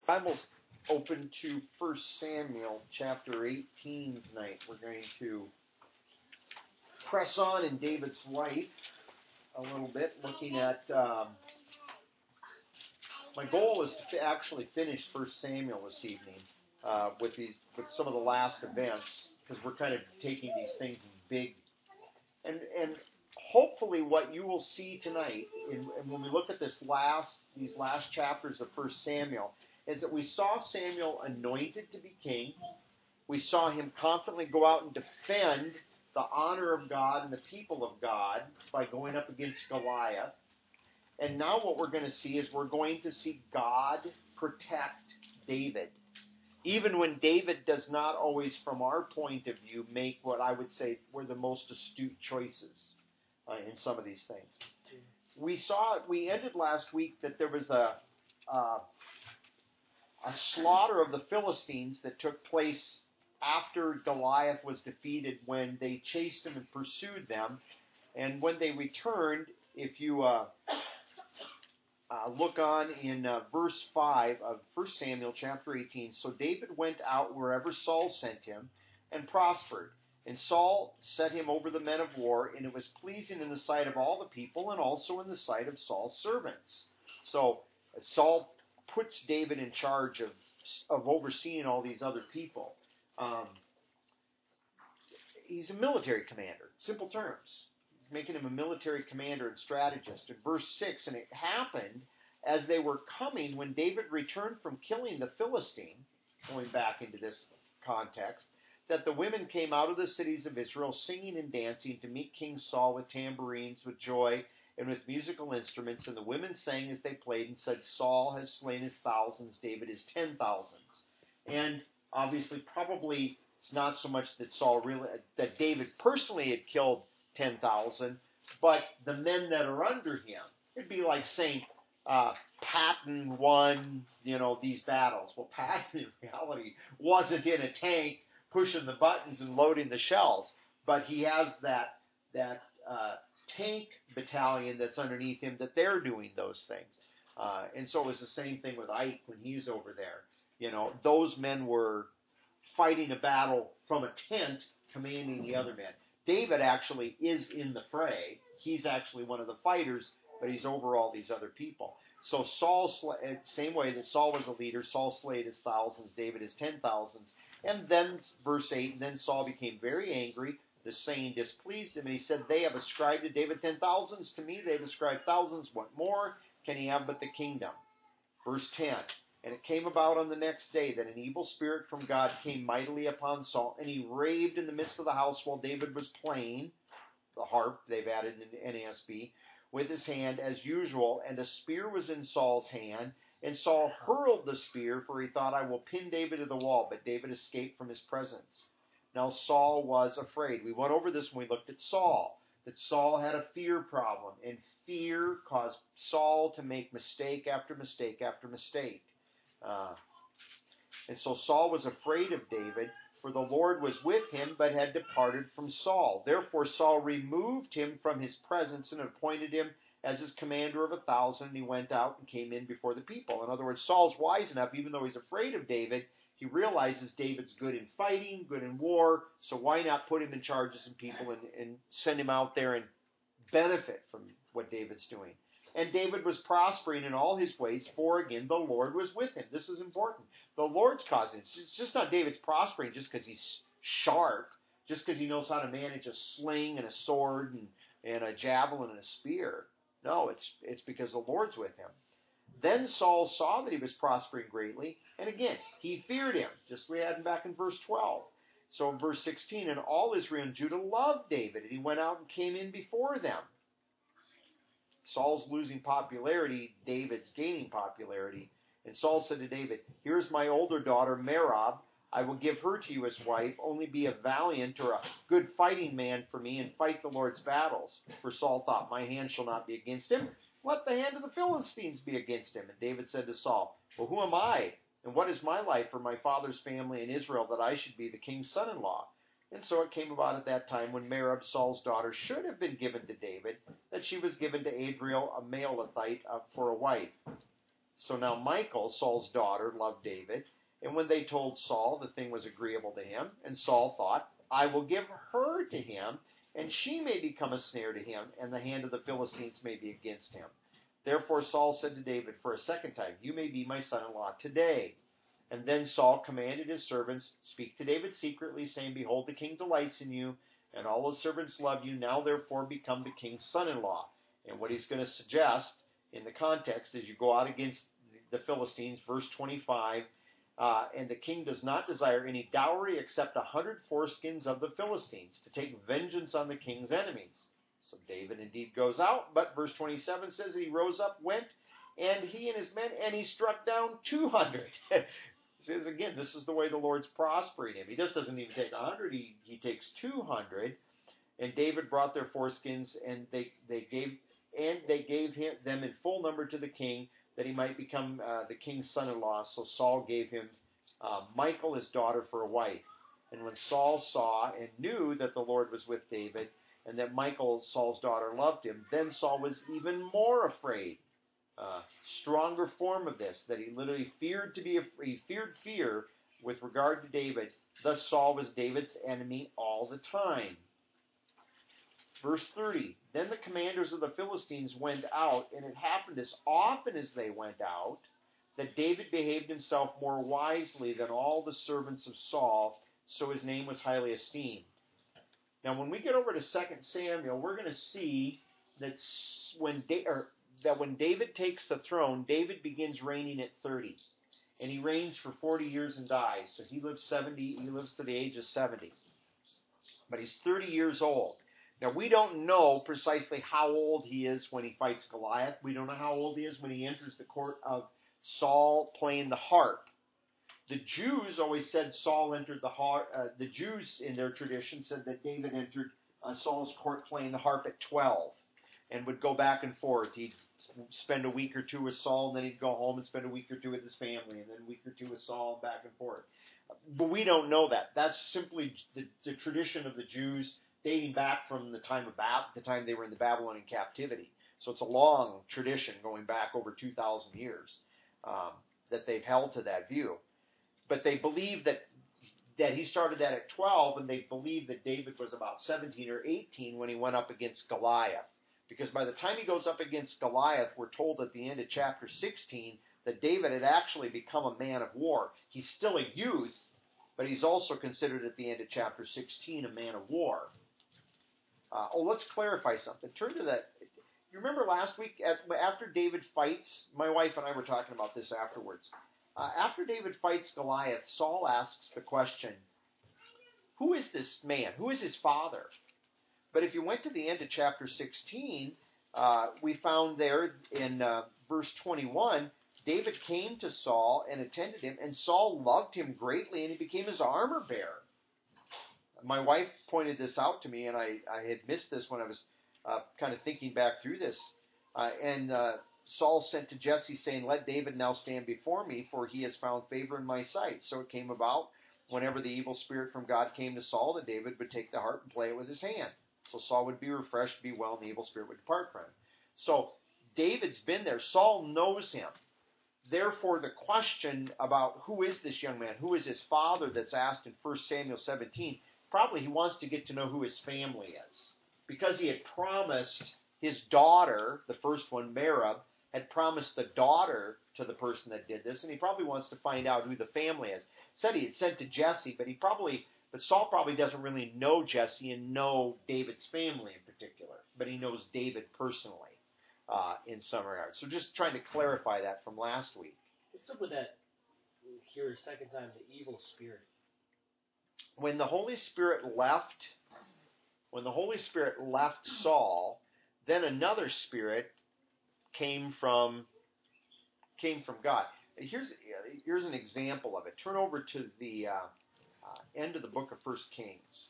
Bible's open to 1 Samuel chapter 18 tonight. We're going to press on in David's life a little bit, looking at, my goal is to actually finish 1 Samuel this evening with some of the last events, because we're kind of taking these things in big, and hopefully what you will see tonight, and when we look at these last chapters of 1 Samuel, is that we saw Samuel anointed to be king. We saw him confidently go out and defend the honor of God and the people of God by going up against Goliath. And now what we're going to see is we're going to see God protect David. Even when David does not always, from our point of view, make what I would say were the most astute choices in some of these things. We ended last week that there was a slaughter of the Philistines that took place after Goliath was defeated, when they chased him and pursued them. And when they returned, if you look on in verse 5 of 1 Samuel chapter 18, so David went out wherever Saul sent him and prospered. And Saul set him over the men of war, and it was pleasing in the sight of all the people and also in the sight of Saul's servants. So Saul puts David in charge of overseeing all these other people. He's a military commander, simple terms. He's making him a military commander and strategist. In verse 6, and it happened as they were coming, when David returned from killing the Philistine, going back into this context, that the women came out of the cities of Israel singing and dancing to meet King Saul with tambourines, with joy, and with musical instruments. And the women sang as they played and said, Saul has slain his thousands, David his 10,000s. And obviously, probably it's not so much that David personally had killed 10,000, but the men that are under him. It'd be like saying Patton won, these battles. Well, Patton in reality wasn't in a tank pushing the buttons and loading the shells, but he has that tank battalion that's underneath him that they're doing those things. And so it was the same thing with Ike when he's over there. Those men were fighting a battle from a tent, commanding the other men. David actually is in the fray. He's actually one of the fighters, but he's over all these other people. So same way that Saul was a leader, Saul slayed his thousands, David his 10,000s. And then, verse 8, and then Saul became very angry. The saying displeased him, and he said, they have ascribed to David 10,000s. To me they have ascribed thousands. What more can he have but the kingdom? Verse 10, and it came about on the next day that an evil spirit from God came mightily upon Saul, and he raved in the midst of the house while David was playing the harp, they've added in NASB, with his hand as usual, and a spear was in Saul's hand, and Saul hurled the spear, for he thought, I will pin David to the wall, but David escaped from his presence. Now Saul was afraid. We went over this when we looked at Saul, that Saul had a fear problem, and fear caused Saul to make mistake after mistake after mistake. And so Saul was afraid of David, for the Lord was with him, but had departed from Saul. Therefore Saul removed him from his presence and appointed him as his commander of 1,000, and he went out and came in before the people. In other words, Saul's wise enough, even though he's afraid of David, he realizes David's good in fighting, good in war, so why not put him in charge of some people and send him out there and benefit from what David's doing. And David was prospering in all his ways, for again, the Lord was with him. This is important. The Lord's causing it. It's just not David's prospering just because he's sharp, just because he knows how to manage a sling and a sword and a javelin and a spear. No, it's because the Lord's with him. Then Saul saw that he was prospering greatly, and again, he feared him, just as we had back in verse 12. So in verse 16, and all Israel and Judah loved David, and he went out and came in before them. Saul's losing popularity, David's gaining popularity. And Saul said to David, here's my older daughter, Merab. I will give her to you as wife. Only be a valiant or a good fighting man for me, and fight the Lord's battles. For Saul thought, my hand shall not be against him. Let the hand of the Philistines be against him. And David said to Saul, well, who am I? And what is my life for my father's family in Israel, that I should be the king's son-in-law? And so it came about at that time, when Merab, Saul's daughter, should have been given to David, that she was given to Adriel, a Maalathite, for a wife. So now Michal, Saul's daughter, loved David. And when they told Saul, the thing was agreeable to him. And Saul thought, I will give her to him, and she may become a snare to him, and the hand of the Philistines may be against him. Therefore Saul said to David for a second time, you may be my son-in-law today. And then Saul commanded his servants, speak to David secretly, saying, behold, the king delights in you, and all his servants love you. Now therefore become the king's son-in-law. And what he's going to suggest in the context is you go out against the Philistines, verse 25, and the king does not desire any dowry except 100 foreskins of the Philistines to take vengeance on the king's enemies. So David indeed goes out, but verse 27 says that he rose up, went, and he and his men, and he struck down 200. Says again, this is the way the Lord's prospering him. He just doesn't even take 100, he takes 200. And David brought their foreskins, and they gave them in full number to the king, that he might become the king's son-in-law. So Saul gave him Michal, his daughter, for a wife. And when Saul saw and knew that the Lord was with David, and that Michal, Saul's daughter, loved him, then Saul was even more afraid. Stronger form of this, that he literally feared fear with regard to David. Thus Saul was David's enemy all the time. Verse 30, then the commanders of the Philistines went out, and it happened as often as they went out, that David behaved himself more wisely than all the servants of Saul, so his name was highly esteemed. Now when we get over to 2 Samuel, we're going to see that when David takes the throne, David begins reigning at 30. And he reigns for 40 years and dies. So he lives to the age of 70. But he's 30 years old. Now, we don't know precisely how old he is when he fights Goliath. We don't know how old he is when he enters the court of Saul playing the harp. The Jews always said Saul entered the harp. The Jews, in their tradition, said that David entered Saul's court playing the harp at 12 and would go back and forth. He'd spend a week or two with Saul, and then he'd go home and spend a week or two with his family, and then a week or two with Saul, and back and forth. But we don't know that. That's simply the tradition of the Jews, dating back from the time they were in the Babylonian captivity. So it's a long tradition going back over 2,000 years that they've held to that view. But they believe that he started that at 12, and they believe that David was about 17 or 18 when he went up against Goliath. Because by the time he goes up against Goliath, we're told at the end of chapter 16 that David had actually become a man of war. He's still a youth, but he's also considered at the end of chapter 16 a man of war. Let's clarify something. Turn to that. You remember last week, after David fights, my wife and I were talking about this afterwards. After David fights Goliath, Saul asks the question, who is this man? Who is his father? But if you went to the end of chapter 16, we found there in verse 21, David came to Saul and attended him, and Saul loved him greatly, and he became his armor bearer. My wife pointed this out to me, and I had missed this when I was kind of thinking back through this. And Saul sent to Jesse, saying, let David now stand before me, for he has found favor in my sight. So it came about, whenever the evil spirit from God came to Saul, that David would take the harp and play it with his hand. So Saul would be refreshed, be well, and the evil spirit would depart from him. So David's been there. Saul knows him. Therefore, the question about who is this young man, who is his father that's asked in 1 Samuel 17, probably he wants to get to know who his family is. Because he had promised his daughter, the first one, Merab, had promised the daughter to the person that did this, and he probably wants to find out who the family is. Said he had sent to Jesse, but Saul probably doesn't really know Jesse and know David's family in particular, but he knows David personally in some regard. So just trying to clarify that from last week. What's up with that here a second time, the evil spirit? When the Holy Spirit left Saul, then another spirit came from God. Here's an example of it. Turn over to the end of the book of 1 Kings.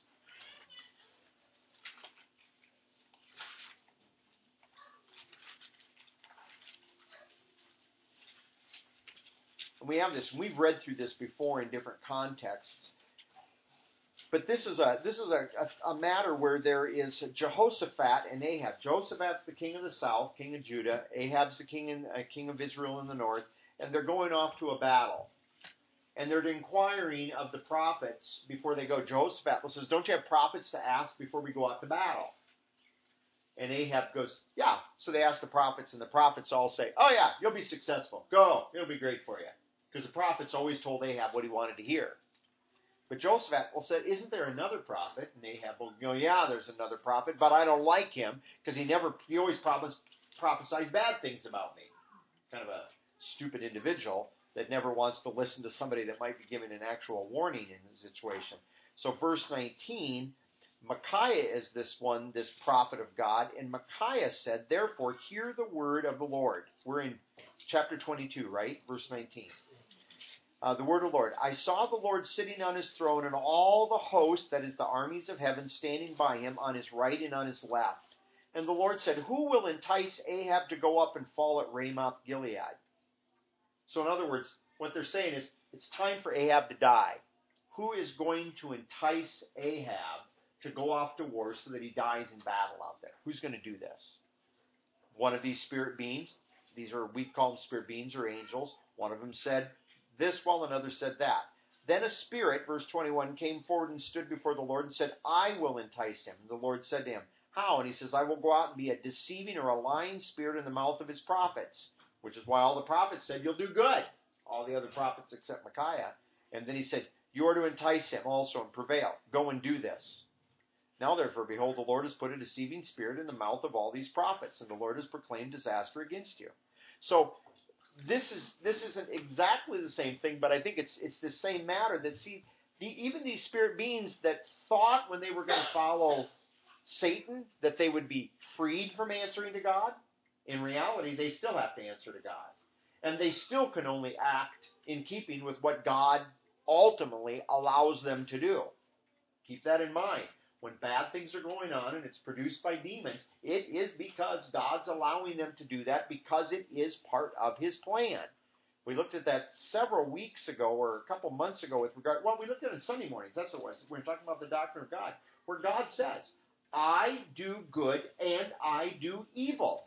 And we have this. We've read through this before in different contexts. But this is a matter where there is Jehoshaphat and Ahab. Jehoshaphat's the king of the south, king of Judah. Ahab's the king of Israel in the north. and they're going off to a battle. And they're inquiring of the prophets before they go. Jehoshaphat says, don't you have prophets to ask before we go out to battle? And Ahab goes, yeah. So they ask the prophets, and the prophets all say, oh yeah, you'll be successful. Go. It'll be great for you. Because the prophets always told Ahab what he wanted to hear. But Jehoshaphat said, isn't there another prophet? And Ahab will go, yeah, there's another prophet, but I don't like him because he always prophesies bad things about me. Kind of a stupid individual that never wants to listen to somebody that might be giving an actual warning in the situation. So verse 19, Micaiah is this prophet of God, and Micaiah said, therefore, hear the word of the Lord. We're in chapter 22, right? Verse 19. The word of the Lord. I saw the Lord sitting on his throne, and all the host, that is the armies of heaven, standing by him on his right and on his left. And the Lord said, who will entice Ahab to go up and fall at Ramoth Gilead? So in other words, what they're saying is, it's time for Ahab to die. Who is going to entice Ahab to go off to war so that he dies in battle out there? Who's going to do this? One of these spirit beings. We call them spirit beings or angels. One of them said this while another said that. Then a spirit, verse 21, came forward and stood before the Lord and said, I will entice him. And the Lord said to him, how? And he says, I will go out and be a deceiving or a lying spirit in the mouth of his prophets. Which is why all the prophets said, you'll do good. All the other prophets except Micaiah. And then he said, you are to entice him also and prevail. Go and do this. Now therefore, behold, the Lord has put a deceiving spirit in the mouth of all these prophets, and the Lord has proclaimed disaster against you. So this isn't exactly the same thing, but I think it's the same matter that even these spirit beings that thought when they were going to follow Satan that they would be freed from answering to God, in reality they still have to answer to God. And they still can only act in keeping with what God ultimately allows them to do. Keep that in mind. When bad things are going on and it's produced by demons, it is because God's allowing them to do that because it is part of his plan. We looked at that several weeks ago or a couple months ago we looked at it Sunday mornings. That's what it was. We were talking about the doctrine of God, where God says, I do good and I do evil.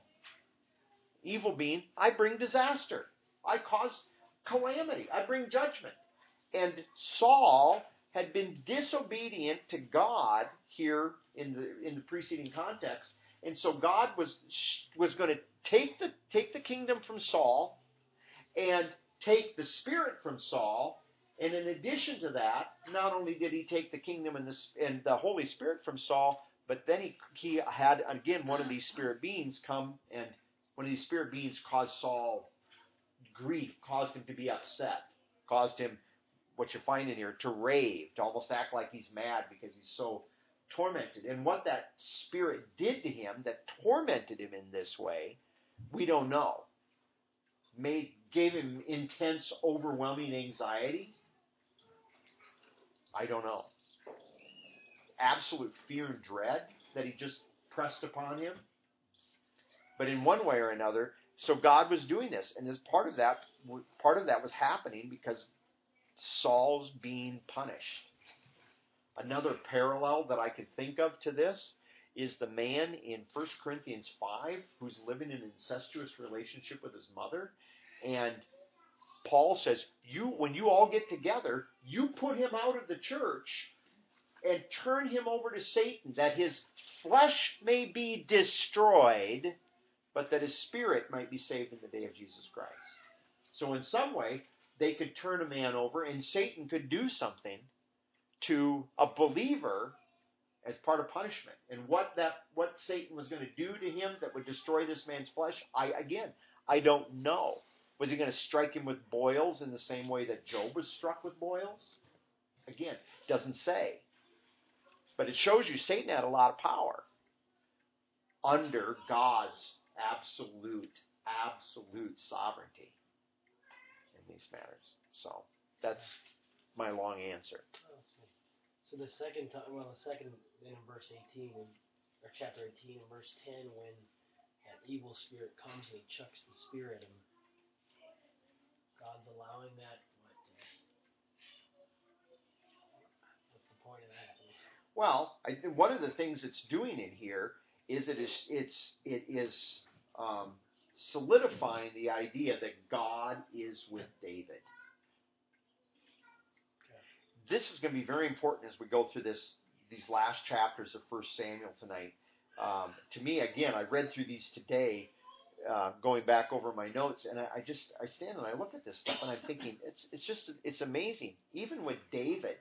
Evil being, I bring disaster. I cause calamity. I bring judgment. And Saul had been disobedient to God here in the preceding context, and so God was going to take the kingdom from Saul and take the spirit from Saul, and in addition to that, not only did he take the kingdom and the Holy Spirit from Saul, but then he had again one of these spirit beings come, and one of these spirit beings caused Saul grief, caused him to be upset, caused him, what you find in here, to rave, to almost act like he's mad because he's so tormented. And what that spirit did to him that tormented him in this way, we don't know. Gave him intense, overwhelming anxiety? I don't know. Absolute fear and dread that he just pressed upon him? But in one way or another, so God was doing this, and as part of that was happening because Saul's being punished. Another parallel that I can think of to this is the man in 1 Corinthians 5 who's living in an incestuous relationship with his mother. And Paul says, when you all get together, you put him out of the church and turn him over to Satan, that his flesh may be destroyed, but that his spirit might be saved in the day of Jesus Christ. So in some way, they could turn a man over, and Satan could do something to a believer as part of punishment. And what Satan was going to do to him that would destroy this man's flesh, I don't know. Was he going to strike him with boils in the same way that Job was struck with boils? Again, doesn't say. But it shows you Satan had a lot of power under God's absolute sovereignty in these matters. So that's my long answer. So the second in verse 18, or chapter 18, in verse 10, when that evil spirit comes and he chucks the spirit, and God's allowing that. What's the point of that? Well, one of the things it's doing in here is it is solidifying the idea that God is with David. This is going to be very important as we go through these last chapters of 1 Samuel tonight. To me, again, I read through these today, going back over my notes, and I stand and I look at this stuff and I'm thinking, it's amazing. Even with David,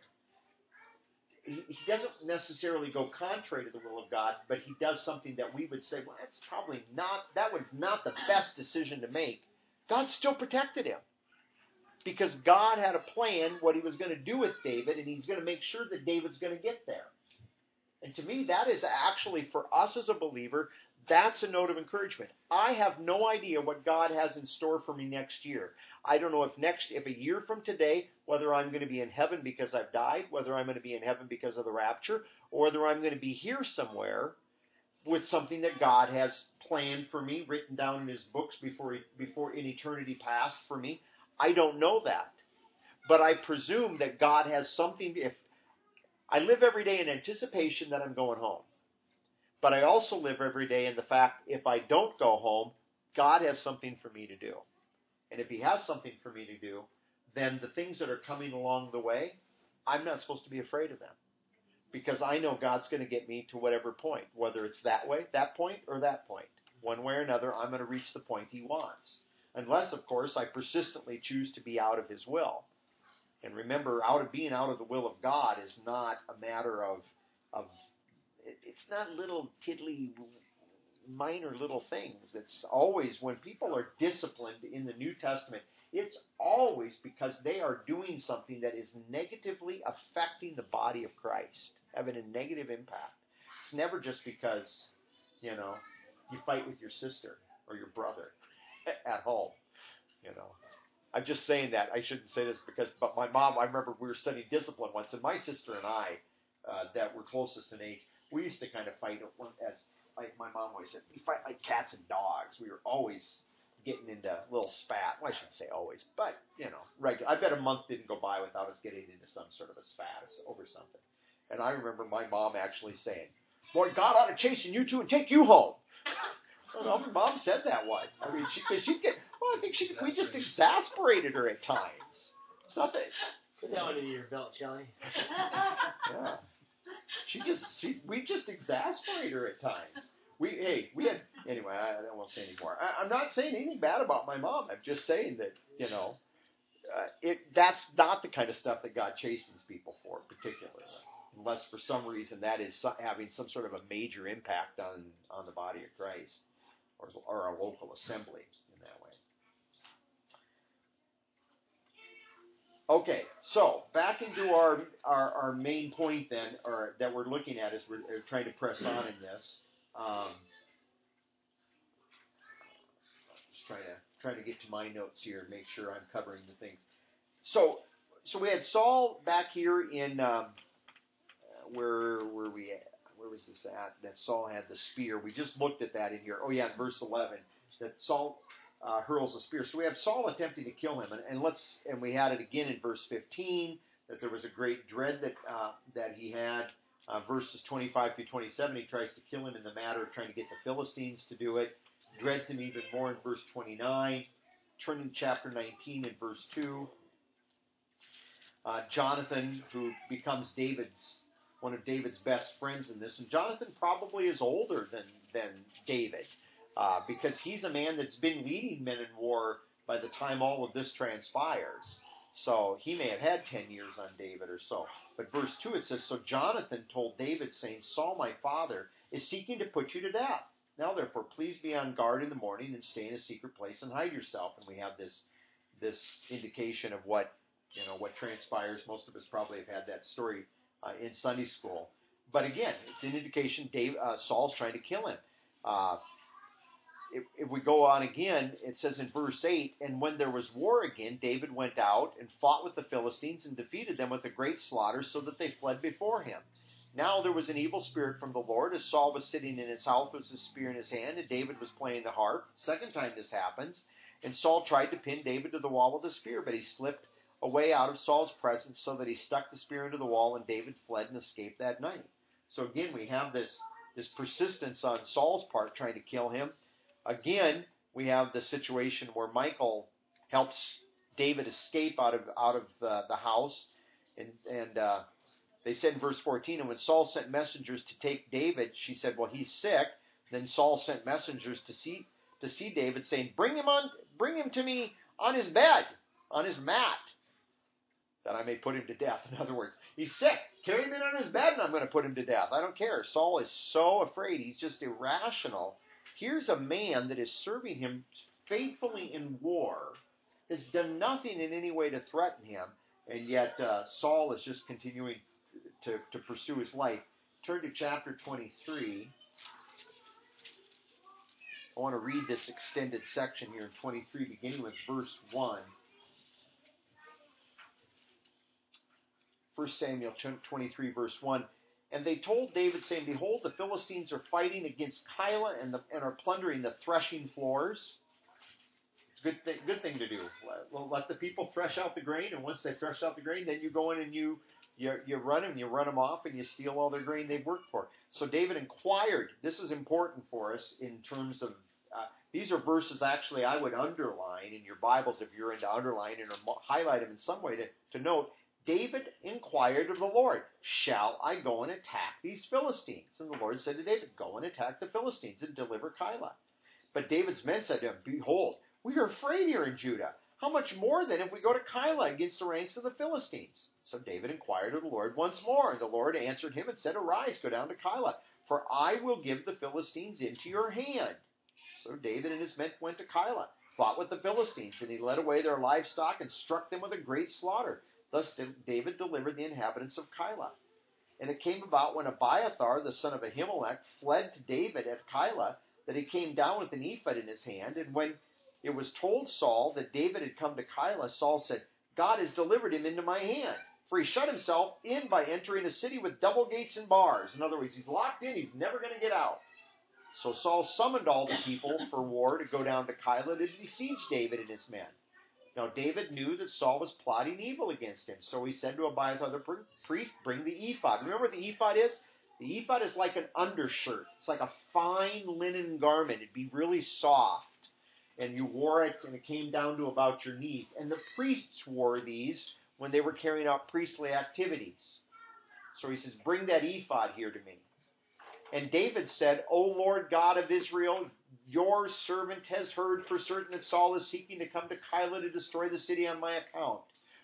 he doesn't necessarily go contrary to the will of God, but he does something that we would say, well, that was not the best decision to make. God still protected him. Because God had a plan what he was going to do with David, and he's going to make sure that David's going to get there. And to me, that is actually, for us as a believer, that's a note of encouragement. I have no idea what God has in store for me next year. I don't know if a year from today, whether I'm going to be in heaven because I've died, whether I'm going to be in heaven because of the rapture, or whether I'm going to be here somewhere with something that God has planned for me, written down in his books before in eternity past for me. I don't know that. But I presume that God has something. If I live every day in anticipation that I'm going home. But I also live every day in the fact if I don't go home, God has something for me to do. And if he has something for me to do, then the things that are coming along the way, I'm not supposed to be afraid of them. Because I know God's going to get me to whatever point, whether it's that way, that point, or that point. One way or another, I'm going to reach the point he wants. Unless, of course, I persistently choose to be out of his will. And remember, being out of the will of God is not a matter of it's not little tiddly, minor little things. It's always, when people are disciplined in the New Testament, it's always because they are doing something that is negatively affecting the body of Christ, having a negative impact. It's never just because, you fight with your sister or your brother at home, I'm just saying that. I shouldn't say this but my mom, I remember we were studying discipline once, and my sister and I, that were closest in age, we used to kind of fight as, like my mom always said, we fight like cats and dogs. We were always getting into a little spat. Well, I shouldn't say always, but, regular. I bet a month didn't go by without us getting into some sort of a spat over something. And I remember my mom actually saying, "Boy, God ought to chasten you two and take you home." Well, my mom said that once. I mean, I think we just exasperated her at times. It's not that. Put that one into your belt, Shelly. Yeah. We just exasperate her at times. Anyway, I won't say anymore. I'm not saying anything bad about my mom. I'm just saying that, that's not the kind of stuff that God chastens people for, particularly. Unless for some reason that is having some sort of a major impact on the body of Christ or a local assembly in that way. Okay, so back into our main point then, or that we're looking at as we're trying to press on in this. Just trying to get to my notes here, make sure I'm covering the things. So we had Saul back here in where were we at? Where was this at? That Saul had the spear. We just looked at that in here. Oh yeah, in verse 11, that Saul hurls a spear. So we have Saul attempting to kill him, and we had it again in verse 15 that there was a great dread that he had. Verses 25 through 27, he tries to kill him in the matter of trying to get the Philistines to do it. Dreads him even more in verse 29. Turning to chapter 19 in verse 2. Jonathan, who becomes one of David's best friends in this, and Jonathan probably is older than David. Because he's a man that's been leading men in war by the time all of this transpires. So he may have had 10 years on David or so. But verse 2 it says, "So Jonathan told David, saying, Saul my father is seeking to put you to death. Now therefore please be on guard in the morning and stay in a secret place and hide yourself." And we have this indication of what transpires. Most of us probably have had that story in Sunday school. But again, it's an indication Saul's trying to kill him. If we go on again, it says in verse 8, "And when there was war again, David went out and fought with the Philistines and defeated them with a great slaughter, so that they fled before him. Now there was an evil spirit from the Lord, as Saul was sitting in his house with his spear in his hand, and David was playing the harp." Second time this happens. "And Saul tried to pin David to the wall with a spear, but he slipped away out of Saul's presence, so that he stuck the spear into the wall, and David fled and escaped that night." So again, we have this persistence on Saul's part trying to kill him. Again, we have the situation where Michal helps David escape out of the house, and they said in verse 14, and when Saul sent messengers to take David, she said, well, he's sick. Then Saul sent messengers to see David, saying, bring him to me on his bed, on his mat, that I may put him to death. In other words, he's sick. Carry him in on his bed, and I'm going to put him to death. I don't care. Saul is so afraid. He's just irrational. Here's a man that is serving him faithfully in war, has done nothing in any way to threaten him, and yet Saul is just continuing to pursue his life. Turn to chapter 23. I want to read this extended section here in 23, beginning with verse 1. 1 Samuel 23, verse 1. And they told David, saying, behold, the Philistines are fighting against Keilah and are plundering the threshing floors. It's a good thing to do. Let the people thresh out the grain, and once they thresh out the grain, then you go in and you run them off, and you steal all their grain they've worked for. So David inquired. This is important for us in terms of, these are verses actually I would underline in your Bibles if you're into underlining, or highlight them in some way to note. David inquired of the Lord, shall I go and attack these Philistines? And the Lord said to David, go and attack the Philistines and deliver Keilah. But David's men said to him, behold, we are afraid here in Judah. How much more then if we go to Keilah against the ranks of the Philistines? So David inquired of the Lord once more, and the Lord answered him and said, arise, go down to Keilah, for I will give the Philistines into your hand. So David and his men went to Keilah, fought with the Philistines, and he led away their livestock and struck them with a great slaughter. Thus David delivered the inhabitants of Keilah. And it came about when Abiathar, the son of Ahimelech, fled to David at Keilah, that he came down with an ephod in his hand. And when it was told Saul that David had come to Keilah, Saul said, God has delivered him into my hand. For he shut himself in by entering a city with double gates and bars. In other words, he's locked in. He's never going to get out. So Saul summoned all the people for war to go down to Keilah to besiege David and his men. Now David knew that Saul was plotting evil against him. So he said to Abiathar the priest, bring the ephod. Remember what the ephod is? The ephod is like an undershirt. It's like a fine linen garment. It'd be really soft. And you wore it, and it came down to about your knees. And the priests wore these when they were carrying out priestly activities. So he says, bring that ephod here to me. And David said, O Lord God of Israel, your servant has heard for certain that Saul is seeking to come to Keilah to destroy the city on my account.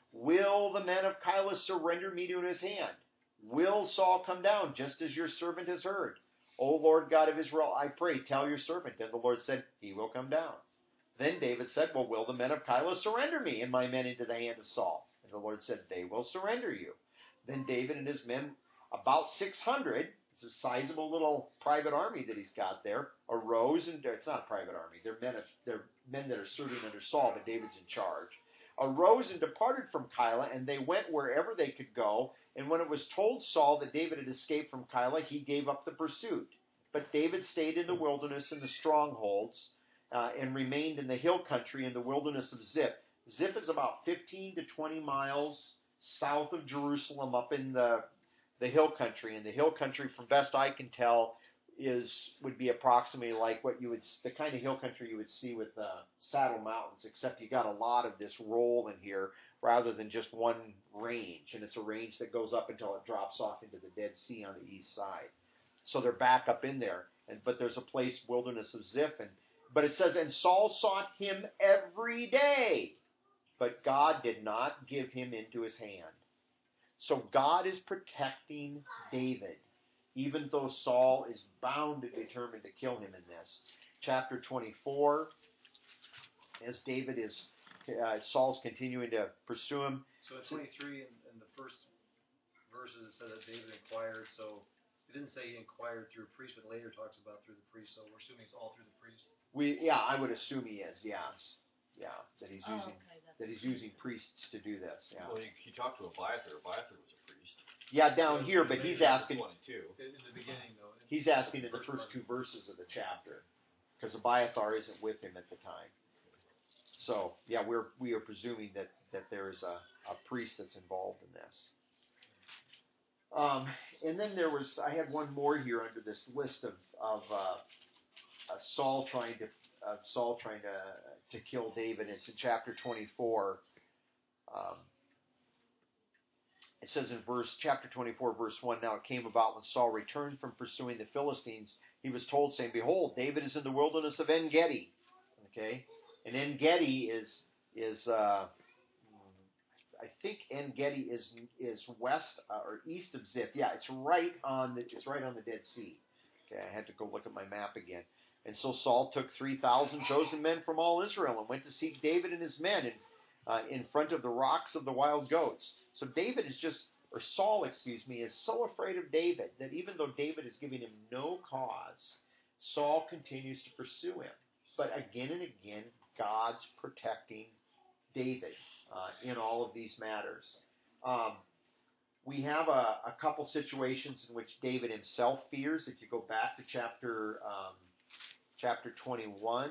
Will the men of Keilah surrender me to his hand? Will Saul come down, just as your servant has heard? O Lord God of Israel, I pray, tell your servant. And the Lord said, he will come down. Then David said, well, will the men of Keilah surrender me and my men into the hand of Saul? And the Lord said, they will surrender you. Then David and his men, about 600, it's a sizable little private army that he's got there, arose, and it's not a private army, they're men that are serving under Saul, but David's in charge, arose and departed from Keilah, and they went wherever they could go. And when it was told Saul that David had escaped from Keilah, he gave up the pursuit. But David stayed in the wilderness in the strongholds, and remained in the hill country in the wilderness of Ziph. Ziph is about 15 to 20 miles south of Jerusalem, up in the hill country. And the hill country, from best I can tell, would be approximately like the kind of hill country you would see with Saddle Mountains, except you got a lot of this roll in here rather than just one range. And it's a range that goes up until it drops off into the Dead Sea on the east side. So they're back up in there. But there's a place, wilderness of Ziph, but it says, and Saul sought him every day, but God did not give him into his hand. So God is protecting David, even though Saul is bound and determined to kill him in this. Chapter 24, as Saul's continuing to pursue him. So at 23, in the first verses, it says that David inquired. So it didn't say he inquired through a priest, but later talks about through the priest. So we're assuming it's all through the priest. I would assume he is. Yes, that he's using priests to do this. Yeah. Well, he talked to Abiathar. Abiathar was a priest. Yeah, down here, but he's asking. 22. In the beginning, though. He's asking in the first two verses of the chapter, because Abiathar isn't with him at the time. So yeah, we are presuming that there is a priest that's involved in this. And then I had one more here under this list of Saul trying to of Saul trying to kill David. It's in chapter 24. It says in chapter 24, verse 1, Now it came about when Saul returned from pursuing the Philistines, he was told, saying, Behold, David is in the wilderness of En-Gedi. Okay? And En-Gedi is I think En-Gedi is west or east of Ziph. Yeah, it's right on the Dead Sea. Okay, I had to go look at my map again. And so Saul took 3,000 chosen men from all Israel and went to seek David and his men in front of the rocks of the wild goats. So Saul, is so afraid of David that even though David is giving him no cause, Saul continues to pursue him. But again and again, God's protecting David in all of these matters. We have a couple situations in which David himself fears. If you go back to chapter 21,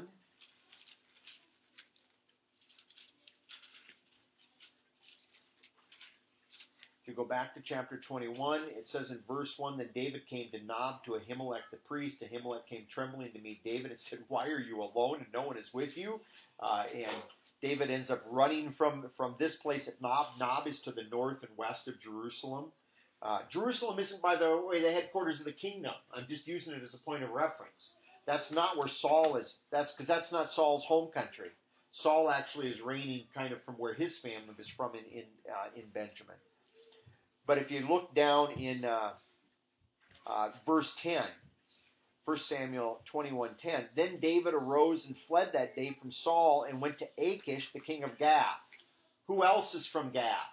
if you go back to chapter 21, it says in verse 1 that David came to Nob to Ahimelech the priest. Ahimelech came trembling to meet David and said, Why are you alone and no one is with you? And David ends up running from this place at Nob. Nob is to the north and west of Jerusalem. Jerusalem isn't, by the way, the headquarters of the kingdom. I'm just using it as a point of reference. That's not where Saul is. Because that's not Saul's home country. Saul actually is reigning kind of from where his family is from in Benjamin. But if you look down in verse 10, 1 Samuel 21:10, Then David arose and fled that day from Saul and went to Achish, the king of Gath. Who else is from Gath?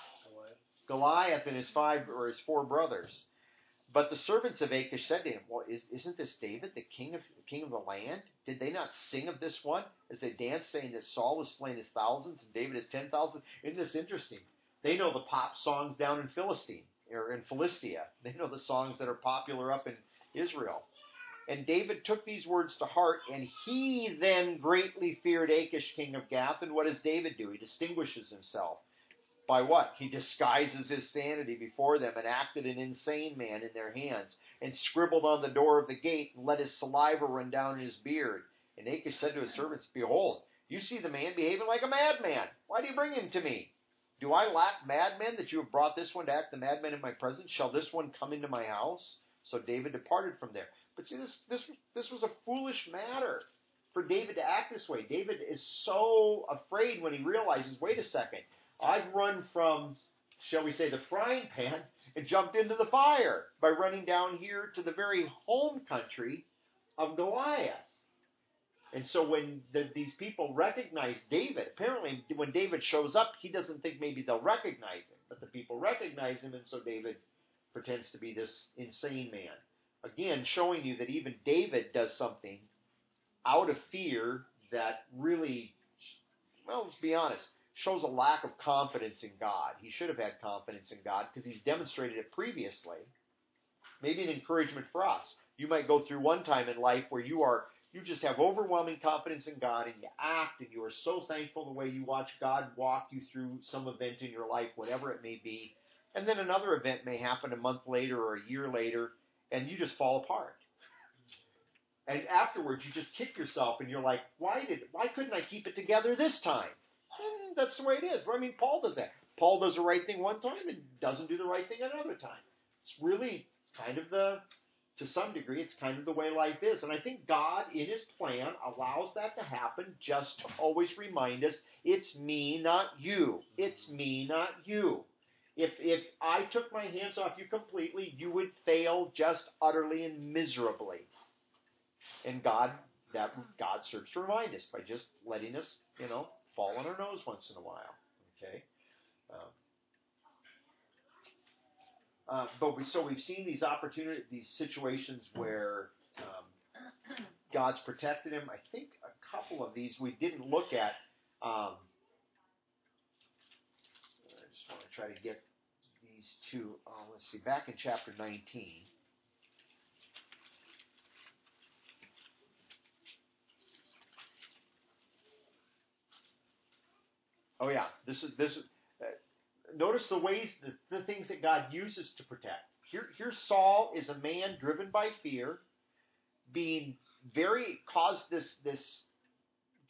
Goliath and his 4 brothers. But the servants of Achish said to him, Well, isn't this David, the king of the land? Did they not sing of this one as they danced, saying that Saul has slain his thousands and David his 10,000? Isn't this interesting? They know the pop songs down in Philistia. They know the songs that are popular up in Israel. And David took these words to heart, and he then greatly feared Achish, king of Gath. And what does David do? He distinguishes himself. By what? He disguises his sanity before them and acted an insane man in their hands and scribbled on the door of the gate and let his saliva run down in his beard. And Achish said to his servants, Behold, you see the man behaving like a madman. Why do you bring him to me? Do I lack madmen that you have brought this one to act the madman in my presence? Shall this one come into my house? So David departed from there. But see, this was a foolish matter for David to act this way. David is so afraid when he realizes, wait a second, I've run from, shall we say, the frying pan and jumped into the fire by running down here to the very home country of Goliath. And so when these people recognize David, apparently when David shows up, he doesn't think maybe they'll recognize him. But the people recognize him, and so David pretends to be this insane man. Again, showing you that even David does something out of fear that really, well, let's be honest, shows a lack of confidence in God. He should have had confidence in God because he's demonstrated it previously. Maybe an encouragement for us. You might go through one time in life where you just have overwhelming confidence in God and you act and you are so thankful the way you watch God walk you through some event in your life, whatever it may be. And then another event may happen a month later or a year later and you just fall apart. And afterwards you just kick yourself and you're like, why couldn't I keep it together this time? That's the way it is. I mean, Paul does that. Paul does the right thing one time and doesn't do the right thing another time. To some degree, it's kind of the way life is. And I think God, in his plan, allows that to happen just to always remind us, it's me, not you. It's me, not you. If I took my hands off you completely, you would fail just utterly and miserably. And God serves to remind us by just letting us, fall on our nose once in a while. Okay? So we've seen these these situations where God's protected him. I think a couple of these we didn't look at. I just want to try to get these two. Let's see, back in chapter 19. Oh yeah, this is. Notice the ways, the things that God uses to protect. Here Saul is a man driven by fear, caused this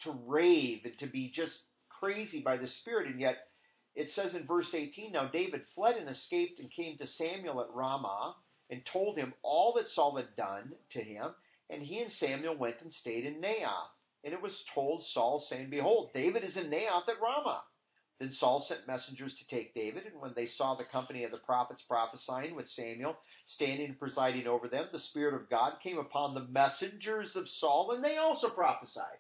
rave and to be just crazy by the Spirit. And yet it says in verse 18, now David fled and escaped and came to Samuel at Ramah and told him all that Saul had done to him. And he and Samuel went and stayed in Naioth. And it was told Saul, saying, behold, David is in Naioth at Ramah. Then Saul sent messengers to take David, and when they saw the company of the prophets prophesying with Samuel, standing and presiding over them, the Spirit of God came upon the messengers of Saul, and they also prophesied.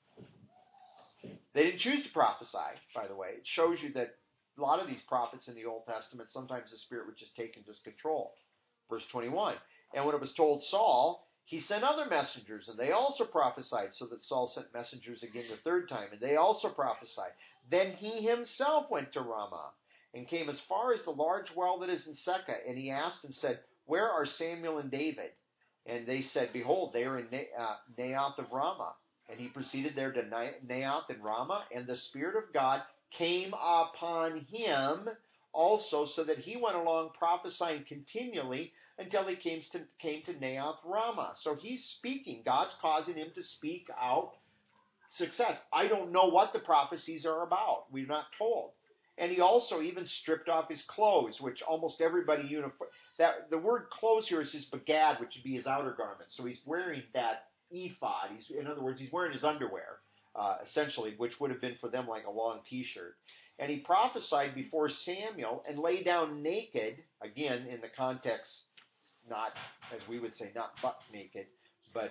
They didn't choose to prophesy, by the way. It shows you that a lot of these prophets in the Old Testament, sometimes the Spirit would just take and just control. Verse 21, and when it was told Saul, he sent other messengers, and they also prophesied, so that Saul sent messengers again the third time, and they also prophesied. Then he himself went to Ramah, and came as far as the large well that is in Secah, and he asked and said, where are Samuel and David? And they said, behold, they are in Naioth of Ramah. And he proceeded there to Naioth and Ramah, and the Spirit of God came upon him also, so that he went along prophesying continually until he came to Naioth Ramah. So he's speaking. God's causing him to speak out success. I don't know what the prophecies are about. We're not told. And he also even stripped off his clothes, which almost everybody that the word clothes here is his bagad, which would be his outer garment. So he's wearing that ephod. In other words, he's wearing his underwear, essentially, which would have been for them like a long T-shirt. And he prophesied before Samuel and lay down naked, again, in the context, not, as we would say, not butt naked, but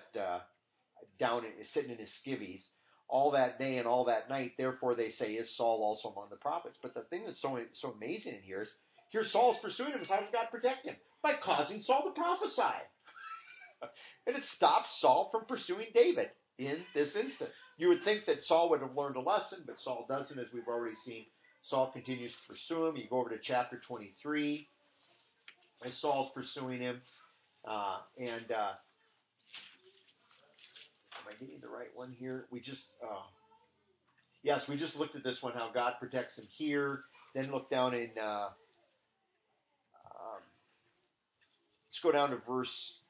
sitting in his skivvies, all that day and all that night. Therefore, they say, is Saul also among the prophets? But the thing that's so amazing in here is, here Saul's pursuing him. How does God protect him? By causing Saul to prophesy. And it stops Saul from pursuing David in this instant. You would think that Saul would have learned a lesson, but Saul doesn't, as we've already seen. Saul continues to pursue him. You go over to chapter 23, as Saul's pursuing him. Am I getting the right one here? We just looked at this one, how God protects him here. Then look down in, let's go down to verse,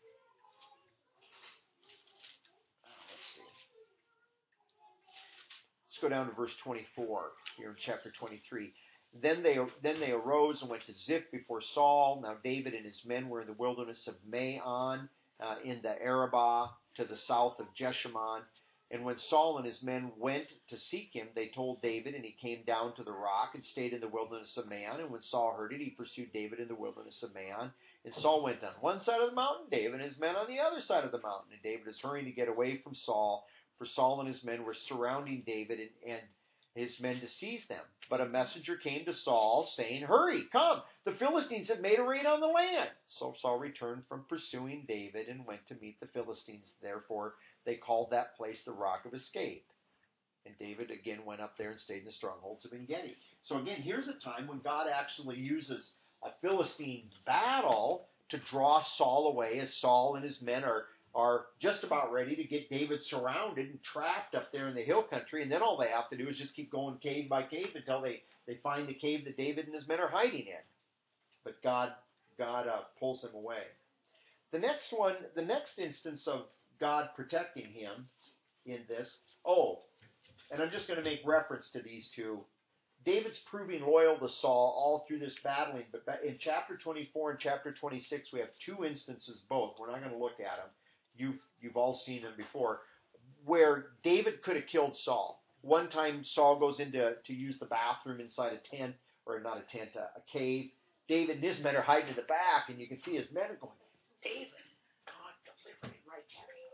let's go down to verse 24 here in chapter 23. Then they arose and went to Ziph before Saul. Now David and his men were in the wilderness of Maon, in the Arabah, to the south of Jeshimon. And when Saul and his men went to seek him, they told David, and he came down to the rock and stayed in the wilderness of Maon. And when Saul heard it, he pursued David in the wilderness of Maon. And Saul went on one side of the mountain, David and his men on the other side of the mountain. And David was hurrying to get away from Saul, for Saul and his men were surrounding David and his men to seize them. But a messenger came to Saul, saying, hurry, come, the Philistines have made a raid on the land. So Saul returned from pursuing David and went to meet the Philistines. Therefore they called that place the Rock of Escape. And David again went up there and stayed in the strongholds of En-Gedi. So again, here's a time when God actually uses a Philistine battle to draw Saul away, as Saul and his men are just about ready to get David surrounded and trapped up there in the hill country. And then all they have to do is just keep going cave by cave until they find the cave that David and his men are hiding in. But God pulls them away. The next instance of God protecting him in this, and I'm just going to make reference to these two. David's proving loyal to Saul all through this battling, but in chapter 24 and chapter 26, we have two instances both. We're not going to look at them. You've all seen them before, where David could have killed Saul. One time Saul goes in to use the bathroom inside a tent, or not a tent, a cave. David and his men are hiding in the back, and you can see his men are going, David, God delivered him right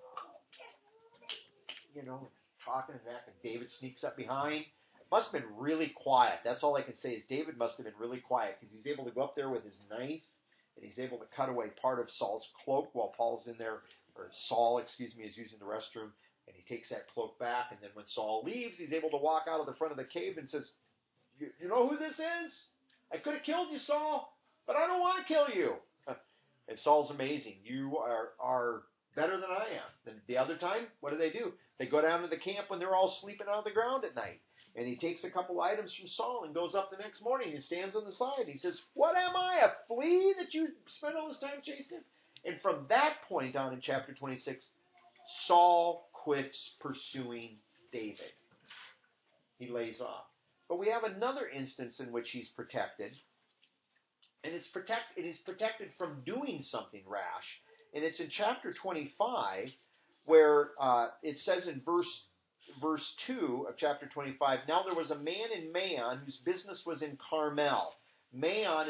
there. Talking and that, and David sneaks up behind. Must have been really quiet. That's all I can say is David must have been really quiet, because he's able to go up there with his knife, and he's able to cut away part of Saul's cloak while Paul's in there, or Saul, is using the restroom, and he takes that cloak back, and then when Saul leaves, he's able to walk out of the front of the cave and says, you know who this is? I could have killed you, Saul, but I don't want to kill you. And Saul's amazing. You are better than I am. Then the other time, what do? They go down to the camp when they're all sleeping on the ground at night. And he takes a couple items from Saul and goes up the next morning and stands on the side. He says, what am I, a flea that you spent all this time chasing him? And from that point on in chapter 26, Saul quits pursuing David. He lays off. But we have another instance in which he's protected, and he's protected from doing something rash. And it's in chapter 25, where it says in verse 2 of chapter 25, now there was a man in Maon whose business was in Carmel. Maon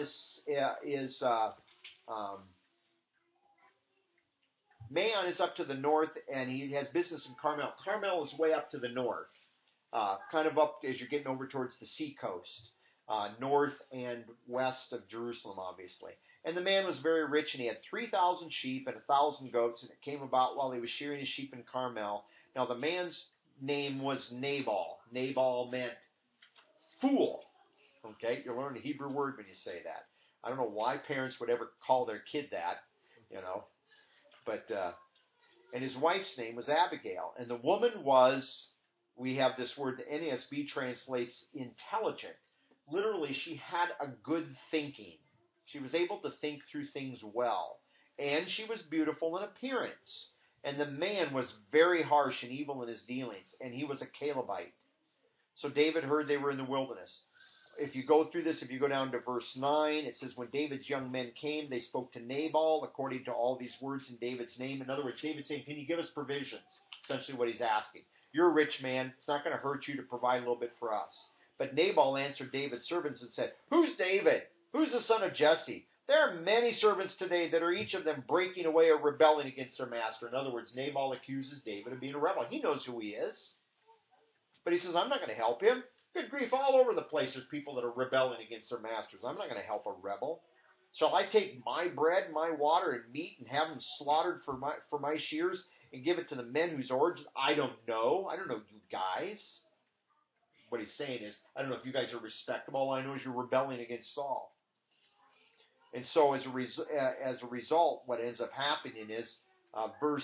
Maon is up to the north, and he has business in Carmel. Carmel is way up to the north, kind of up as you're getting over towards the seacoast, north and west of Jerusalem, obviously. And the man was very rich, and he had 3,000 sheep and 1,000 goats, and it came about while he was shearing his sheep in Carmel. Now the man's name was Nabal. Nabal meant fool. Okay, you learn a Hebrew word when you say that. I don't know why parents would ever call their kid that, But and his wife's name was Abigail, and the woman was, we have this word, the NASB translates intelligent. Literally, she had a good thinking. She was able to think through things well. And she was beautiful in appearance. And the man was very harsh and evil in his dealings, and he was a Calebite. So David heard they were in the wilderness. If you go through this, if you go down to verse 9, it says, when David's young men came, they spoke to Nabal according to all these words in David's name. In other words, David's saying, can you give us provisions? Essentially what he's asking. You're a rich man. It's not going to hurt you to provide a little bit for us. But Nabal answered David's servants and said, who's David? Who's the son of Jesse? There are many servants today that are each of them breaking away or rebelling against their master. In other words, Nabal accuses David of being a rebel. He knows who he is. But he says, I'm not going to help him. Good grief, all over the place there's people that are rebelling against their masters. I'm not going to help a rebel. Shall I take my bread, my water, and meat and have them slaughtered for my shears and give it to the men whose origins I don't know? I don't know you guys. What he's saying is, I don't know if you guys are respectable. All I know is you're rebelling against Saul. And so as a result, what ends up happening is, verse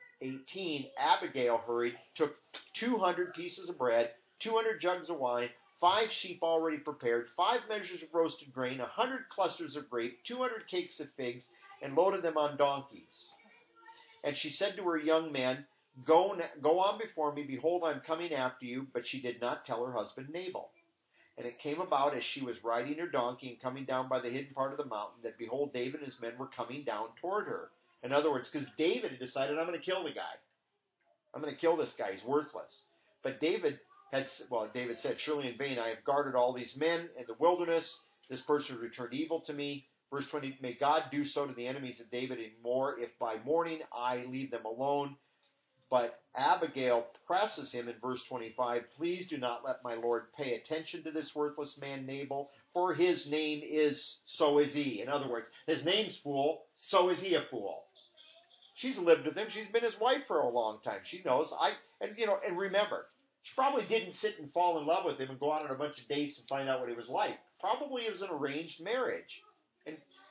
18, Abigail hurried, took 200 pieces of bread, 200 jugs of wine, 5 sheep already prepared, 5 measures of roasted grain, 100 clusters of grape, 200 cakes of figs, and loaded them on donkeys. And she said to her young men, Go on before me, behold, I am coming after you. But she did not tell her husband Nabal. And it came about as she was riding her donkey and coming down by the hidden part of the mountain, that behold, David and his men were coming down toward her. In other words, because David had decided, I'm going to kill the guy. I'm going to kill this guy. He's worthless. But David said, surely in vain I have guarded all these men in the wilderness. This person has returned evil to me. Verse 20, may God do so to the enemies of David and more, if by morning I leave them alone. But Abigail presses him in verse 25, please do not let my Lord pay attention to this worthless man Nabal, for his name is, so is he. In other words, his name's fool, so is he a fool. She's lived with him. She's been his wife for a long time. She knows. And remember, she probably didn't sit and fall in love with him and go out on a bunch of dates and find out what he was like. Probably it was an arranged marriage. And,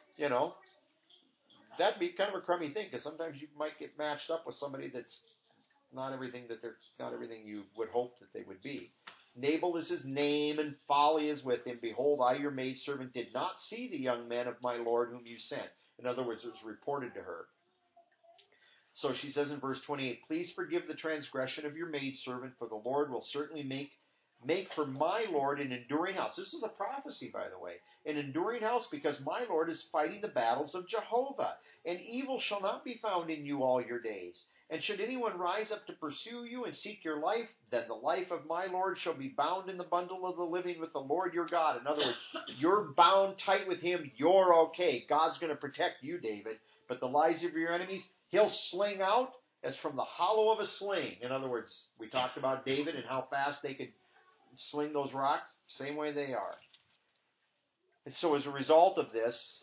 that'd be kind of a crummy thing, because sometimes you might get matched up with somebody that's not everything you would hope that they would be. Nabal is his name, and folly is with him. Behold, I, your maidservant, did not see the young men of my Lord whom you sent. In other words, it was reported to her. So she says in verse 28, please forgive the transgression of your maidservant, for the Lord will certainly make for my Lord an enduring house. This is a prophecy, by the way. An enduring house, because my Lord is fighting the battles of Jehovah, and evil shall not be found in you all your days. And should anyone rise up to pursue you and seek your life, then the life of my Lord shall be bound in the bundle of the living with the Lord your God. In other words, you're bound tight with him. You're okay. God's going to protect you, David. But the lives of your enemies, he'll sling out as from the hollow of a sling. In other words, we talked about David and how fast they could sling those rocks. Same way they are. And so as a result of this,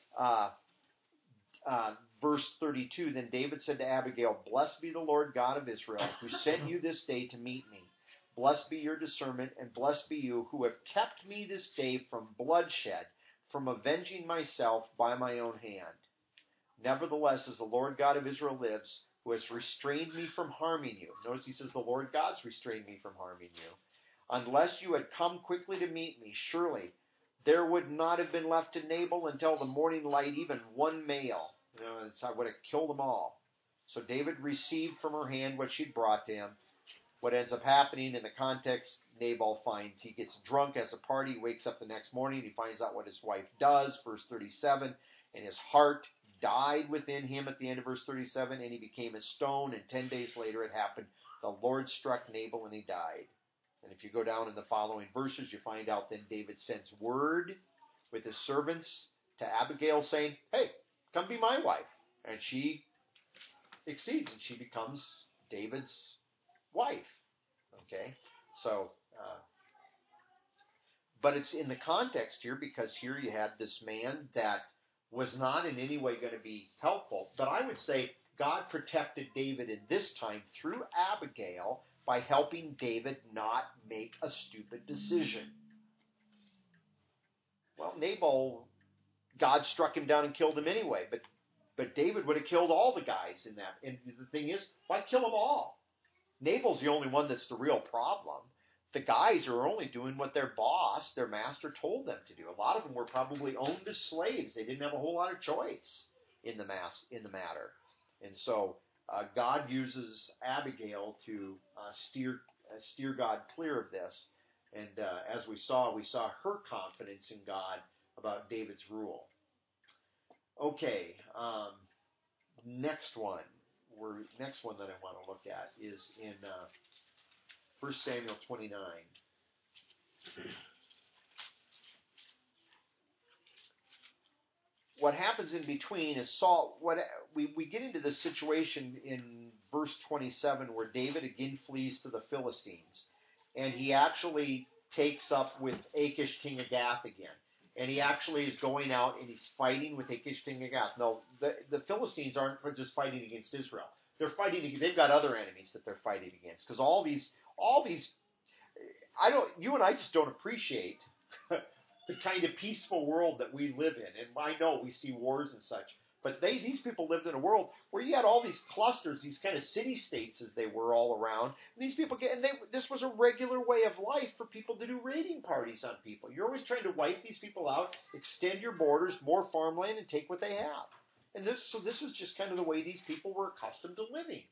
verse 32, then David said to Abigail, blessed be the Lord God of Israel, who sent you this day to meet me. Blessed be your discernment, and blessed be you who have kept me this day from bloodshed, from avenging myself by my own hand. Nevertheless, as the Lord God of Israel lives, who has restrained me from harming you. Notice he says the Lord God's restrained me from harming you. Unless you had come quickly to meet me, surely there would not have been left to Nabal until the morning light even one male. I would have killed them all. So David received from her hand what she'd brought to him. what ends up happening in the context, Nabal finds he gets drunk as a party, wakes up the next morning, he finds out what his wife does, verse 37, and his heart died within him at the end of verse 37, and he became a stone, and 10 days later it happened. The Lord struck Nabal and he died. And if you go down in the following verses, you find out then David sends word with his servants to Abigail saying, hey, come be my wife. And she exceeds and she becomes David's wife. Okay? So, but it's in the context here because here you had this man that was not in any way going to be helpful. But I would say God protected David in this time through Abigail by helping David not make a stupid decision. Well, Nabal, God struck him down and killed him anyway, but David would have killed all the guys in that. And the thing is, why kill them all? Nabal's the only one that's the real problem. The guys are only doing what their boss, their master, told them to do. A lot of them were probably owned as slaves. They didn't have a whole lot of choice in the matter. And so God uses Abigail to steer God clear of this. And as we saw her confidence in God about David's rule. Okay, next one that I want to look at is in 1 Samuel 29. What happens in between is Saul. We get into this situation in verse 27 where David again flees to the Philistines, and he actually takes up with Achish, king of Gath again. And he actually is going out and he's fighting with Achish, king of Gath. No, the Philistines aren't just fighting against Israel. They've got other enemies that they're fighting against. Because all these, you and I just don't appreciate the kind of peaceful world that we live in. And I know we see wars and such. But these people lived in a world where you had all these clusters, these kind of city-states as they were all around. And these people this was a regular way of life for people to do raiding parties on people. You're always trying to wipe these people out, extend your borders, more farmland, and take what they have. And this was just kind of the way these people were accustomed to living.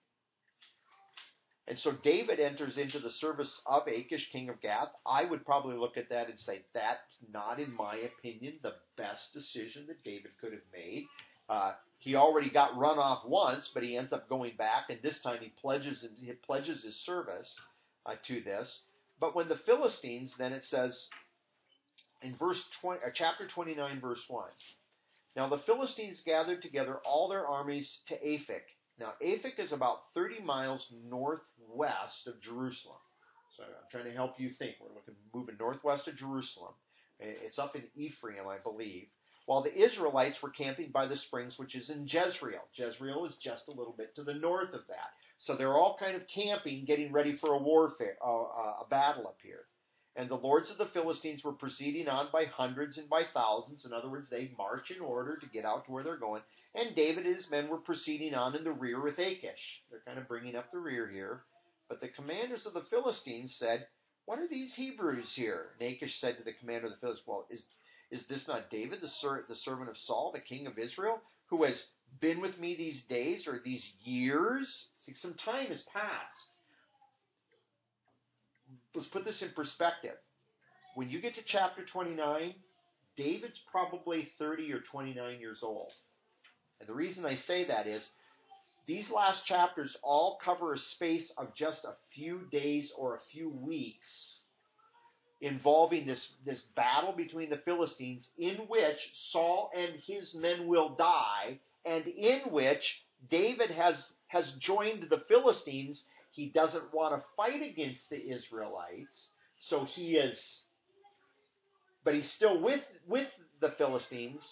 And so David enters into the service of Achish, king of Gath. I would probably look at that and say, that's not, in my opinion, the best decision that David could have made. He already got run off once, but he ends up going back, and this time he pledges his service to this. But when the Philistines, then it says in chapter 29, verse 1, now the Philistines gathered together all their armies to Aphek. Now Aphek is about 30 miles northwest of Jerusalem. So I'm trying to help you think. We're moving northwest of Jerusalem. It's up in Ephraim, I believe. While the Israelites were camping by the springs, which is in Jezreel. Jezreel is just a little bit to the north of that. So they're all kind of camping, getting ready for a battle up here. And the lords of the Philistines were proceeding on by hundreds and by thousands. In other words, they march in order to get out to where they're going. And David and his men were proceeding on in the rear with Achish. They're kind of bringing up the rear here. But the commanders of the Philistines said, what are these Hebrews here? And Achish said to the commander of the Philistines, well, is this not David, the servant of Saul, the king of Israel, who has been with me these days or these years? See, some time has passed. Let's put this in perspective. When you get to chapter 29, David's probably 30 or 29 years old. And the reason I say that is these last chapters all cover a space of just a few days or a few weeks involving this battle between the Philistines in which Saul and his men will die and in which David has joined the Philistines. He doesn't want to fight against the Israelites, so but he's still with the Philistines,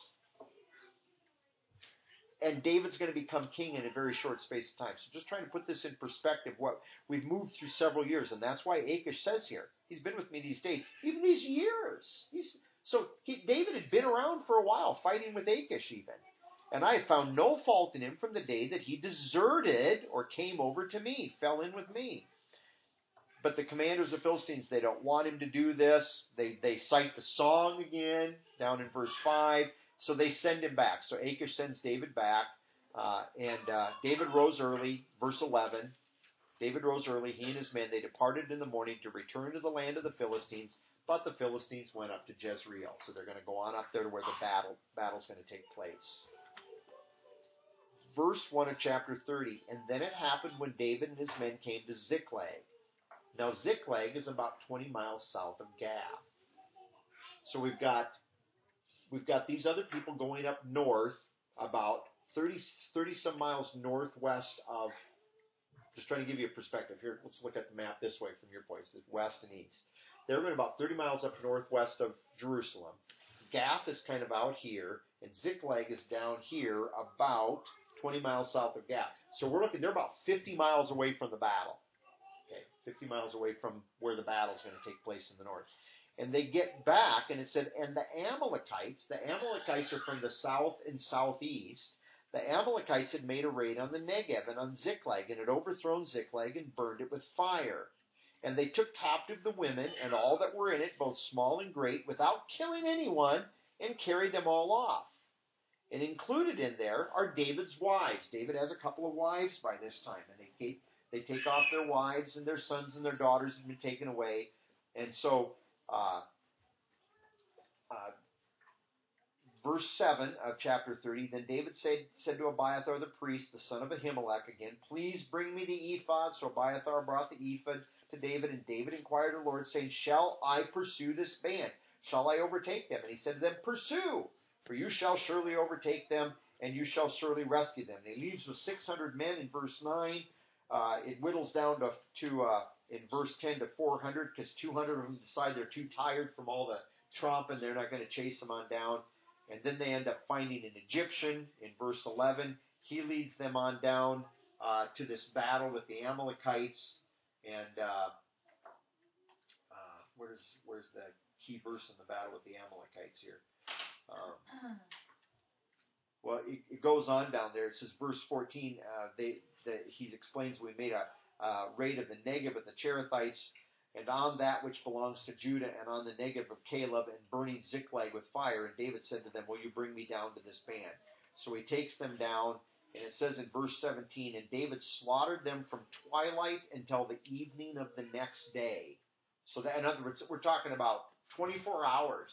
and David's going to become king in a very short space of time. So just trying to put this in perspective, what we've moved through several years, and that's why Achish says here, he's been with me these days, even these years. David had been around for a while, fighting with Achish even. And I found no fault in him from the day that he deserted or came over to me, fell in with me. But the commanders of Philistines, they don't want him to do this. They cite the song again down in verse 5. So they send him back. So Achish sends David back. And David rose early, verse 11. David rose early, he and his men. They departed in the morning to return to the land of the Philistines, but the Philistines went up to Jezreel. So they're going to go on up there to where the battle's going to take place. Verse 1 of chapter 30. And then it happened when David and his men came to Ziklag. Now Ziklag is about 20 miles south of Gath. So we've got these other people going up north about 30 some miles northwest of, just trying to give you a perspective here. Let's look at the map this way from your place, the west and east. They're going about 30 miles up northwest of Jerusalem. Gath is kind of out here, and Ziklag is down here about 20 miles south of Gath. So they're about 50 miles away from the battle. Okay, 50 miles away from where the battle is going to take place in the north. And they get back, and it said, and the Amalekites are from the south and southeast. The Amalekites had made a raid on the Negev and on Ziklag, and had overthrown Ziklag and burned it with fire. And they took captive the women and all that were in it, both small and great, without killing anyone, and carried them all off. And included in there are David's wives. David has a couple of wives by this time, and they take off their wives, and their sons and their daughters have been taken away. And so, verse 7 of chapter 30, then David said to Abiathar the priest, the son of Ahimelech, again, please bring me the ephod. So Abiathar brought the ephod to David, and David inquired of the Lord, saying, shall I pursue this band? Shall I overtake them? And he said to them, pursue, for you shall surely overtake them, and you shall surely rescue them. And he leaves with 600 men in verse 9. It whittles down to in verse 10 to 400, because 200 of them decide they're too tired from all the trump, and they're not going to chase them on down. And then they end up finding an Egyptian in verse 11. He leads them on down to this battle with the Amalekites. And where's the key verse in the battle with the Amalekites here? Well, it goes on down there. It says, verse 14, he explains, we made a raid of the Negev of the Cherethites, and on that which belongs to Judah, and on the Negev of Caleb, and burning Ziklag with fire. And David said to them, will you bring me down to this band? So he takes them down, and it says in verse 17, and David slaughtered them from twilight until the evening of the next day. So that, in other words, we're talking about 24 hours.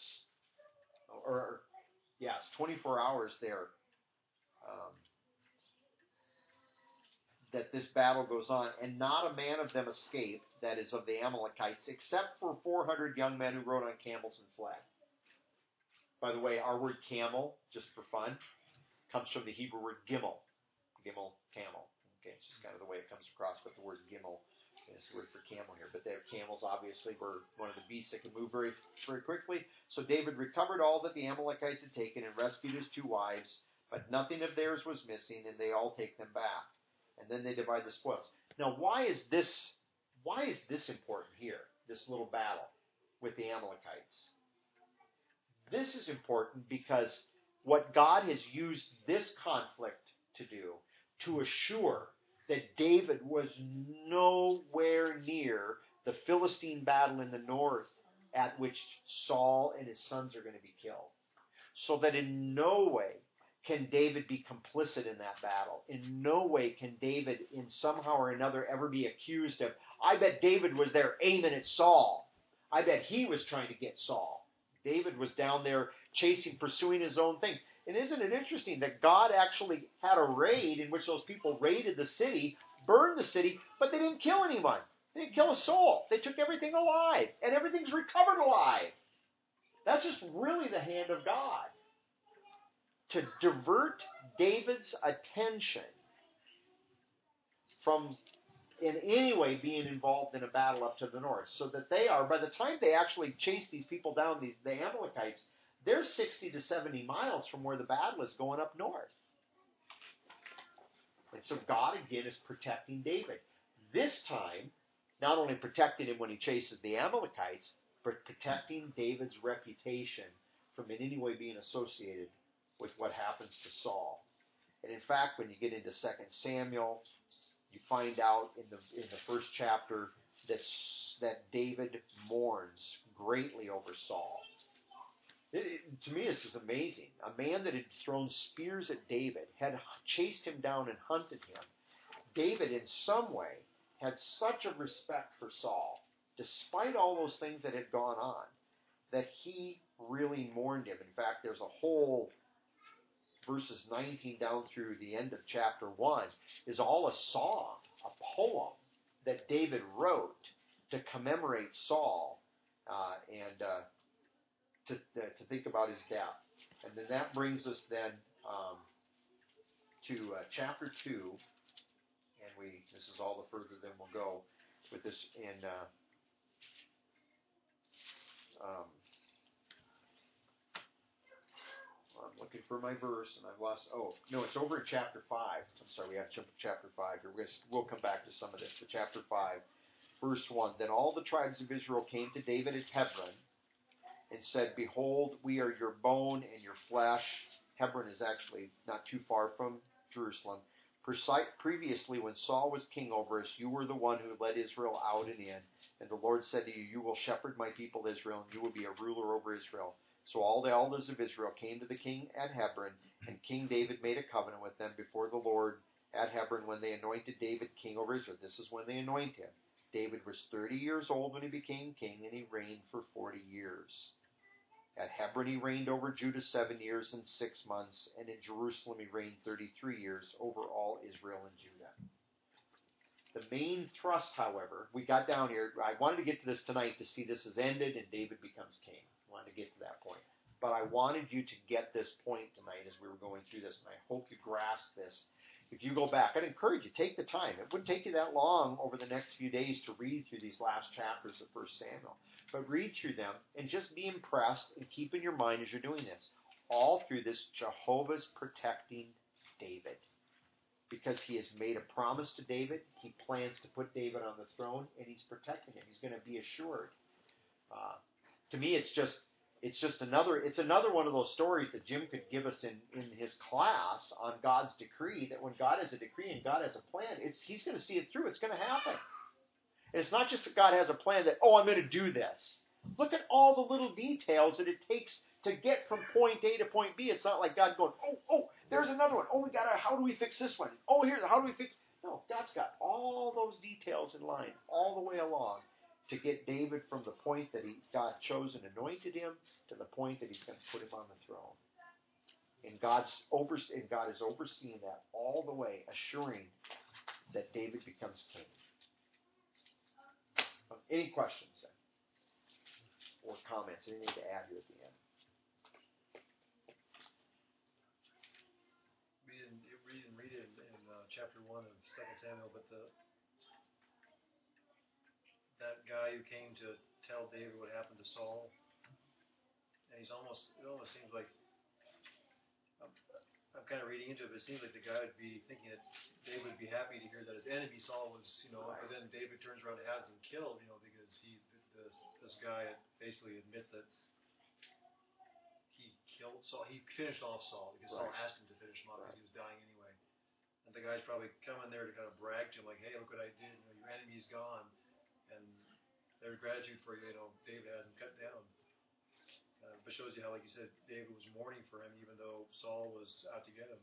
It's 24 hours there that this battle goes on, and not a man of them escaped, that is, of the Amalekites, except for 400 young men who rode on camels and fled. By the way, our word camel, just for fun, comes from the Hebrew word gimel. Gimel, camel. Okay, it's just kind of the way it comes across, but the word gimel is the word for camel here. But their camels obviously were one of the beasts that can move very, very quickly. So David recovered all that the Amalekites had taken and rescued his 2 wives, but nothing of theirs was missing, and they all take them back. And then they divide the spoils. Now, why is this important here, this little battle with the Amalekites? This is important because what God has used this conflict to do, to assure that David was nowhere near the Philistine battle in the north at which Saul and his sons are going to be killed. So that in no way can David be complicit in that battle. In no way can David, in somehow or another, ever be accused of, I bet David was there aiming at Saul. I bet he was trying to get Saul. David was down there pursuing his own things. And isn't it interesting that God actually had a raid in which those people raided the city, burned the city, but they didn't kill anyone. They didn't kill a soul. They took everything alive, and everything's recovered alive. That's just really the hand of God. To divert David's attention from in any way being involved in a battle up to the north, so that they are, by the time they actually chase these people down, the Amalekites, they're 60 to 70 miles from where the battle is going up north. And so God, again, is protecting David. This time, not only protecting him when he chases the Amalekites, but protecting David's reputation from in any way being associated with what happens to Saul. And in fact, when you get into 2 Samuel, you find out in the first chapter that David mourns greatly over Saul. To me, this is amazing. A man that had thrown spears at David, had chased him down and hunted him. David, in some way, had such a respect for Saul, despite all those things that had gone on, that he really mourned him. In fact, there's a whole verses 19 down through the end of chapter 1 is all a song, a poem that David wrote to commemorate Saul and to think about his death. And then that brings us then to chapter 2, and this is all the further than we'll go with this in I'm looking for my verse, and I've lost. Oh, no, it's over in chapter 5. I'm sorry, we have to jump to chapter 5 here. We'll come back to some of this. But chapter 5, verse 1. Then all the tribes of Israel came to David at Hebron and said, Behold, we are your bone and your flesh. Hebron is actually not too far from Jerusalem. Previously, when Saul was king over us, you were the one who led Israel out and in. And the Lord said to you, You will shepherd my people Israel, and you will be a ruler over Israel. So all the elders of Israel came to the king at Hebron, and King David made a covenant with them before the Lord at Hebron when they anointed David king over Israel. This is when they anointed him. David was 30 years old when he became king, and he reigned for 40 years. At Hebron he reigned over Judah 7 years and 6 months, and in Jerusalem he reigned 33 years over all Israel and Judah. The main thrust, however, we got down here. I wanted to get to this tonight to see this is ended and David becomes king. I wanted to get to that point. But I wanted you to get this point tonight as we were going through this, and I hope you grasp this. If you go back, I'd encourage you, take the time. It wouldn't take you that long over the next few days to read through these last chapters of 1 Samuel. But read through them and just be impressed and keep in your mind as you're doing this. All through this, Jehovah's protecting David. Because he has made a promise to David. He plans to put David on the throne, and he's protecting him. He's going to be assured. To me, it's another one of those stories that Jim could give us in his class on God's decree, that when God has a decree and God has a plan, he's going to see it through. It's going to happen. And it's not just that God has a plan that, I'm going to do this. Look at all the little details that it takes to get from point A to point B. It's not like God going, there's another one. How do we fix this one? How do we fix? No, God's got all those details in line all the way along to get David from the point that God chose and anointed him to the point that he's going to put him on the throne. And God is overseeing that all the way, assuring that David becomes king. Any questions then? Or comments? Anything to add here at the end? We didn't read it in chapter 1 of 2 Samuel, but that guy who came to tell David what happened to Saul, and it almost seems like, I'm kind of reading into it, but it seems like the guy would be thinking that David would be happy to hear that his enemy Saul was, right. But then David turns around and has him killed, because this guy basically admits that he killed Saul. He finished off Saul because Saul asked him to finish him off because he was dying anyway. And the guy's probably coming there to kind of brag to him, like, hey, look what I did. Your enemy's gone. And their gratitude for, David has him cut down. But shows you how, like you said, David was mourning for him even though Saul was out to get him.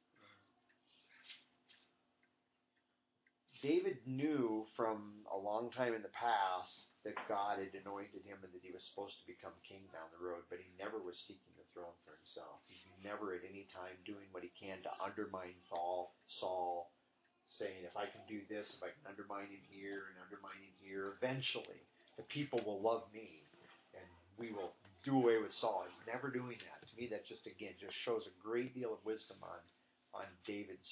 David knew from a long time in the past that God had anointed him and that he was supposed to become king down the road, but he never was seeking the throne for himself. He's never at any time doing what he can to undermine Saul, saying, if I can do this, if I can undermine him here and undermine him here, eventually the people will love me and we will do away with Saul. He's never doing that. To me, that just shows a great deal of wisdom on David's